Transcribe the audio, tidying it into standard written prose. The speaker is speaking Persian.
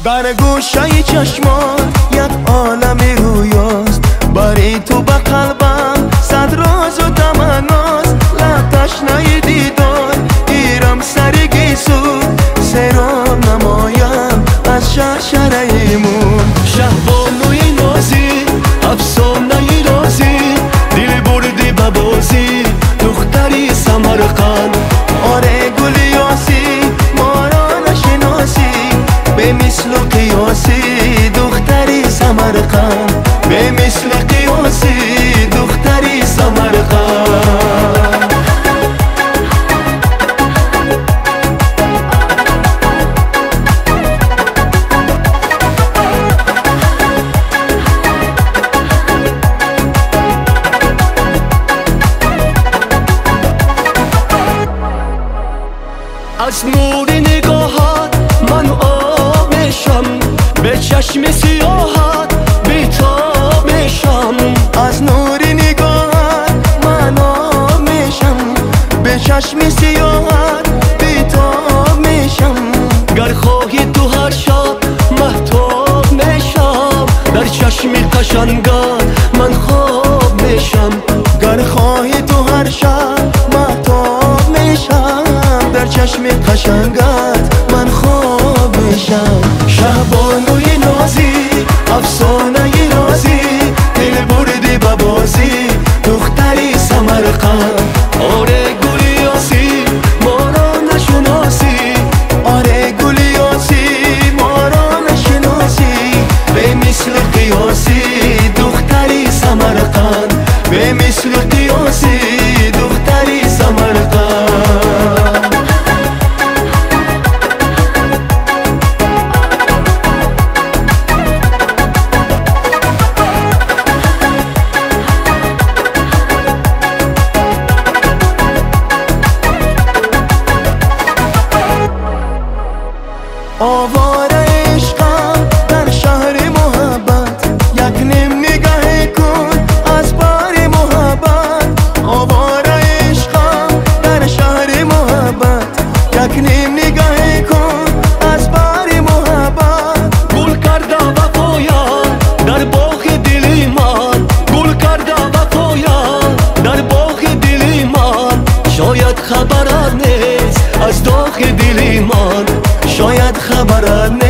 در گوشه چشمان یک عالمی رویاست، بری تو به قلبم صد راز و تمناست. لب تشنه دیدار گیرم سری گیسو، سیران نمایم از شرشره ایمون. شهبانوی نازی افسانه رازی، دل بردی به بازی دختری سمرقند. آره گل یاسی ما را نشناسی، به مثل قیاسی دختری سمرقند، به مثل قیاسی دختری سمرقند. از نور نگاهت من آب میشم، به چشم سیاهت بیتاب میشم. از نور نگاهت من آب میشم، به چشم سیاهت بیتاب میشم. گر خواهی تو هر شب مهتاب میشم، در چشم قشنگت من خواب میشم. گر خواهی تو هر شب مهتاب میشم، در چشم قشنگت من خواب میشم. شهبانوی نازی افسانه رازی، دل بردی به بازی دختری سمرقند. آره گل یاسی ما را نشناسی، آره گل یاسی ما را نشناسی، به مثل قیاسی دختری سمرقند، به مثل قیاسی دختری سمرقند. آواره عشقم در شهر محبت، یک نیم نگاه کن از بار محبت. آواره عشقم در شهر محبت، یک نیم نگاه کن از بار محبت. گل کرده وفایم در باغ دل من، گل کرده وفایم در باغ دل من. شاید خبرت نیست از داغ دل من، شاید خبرت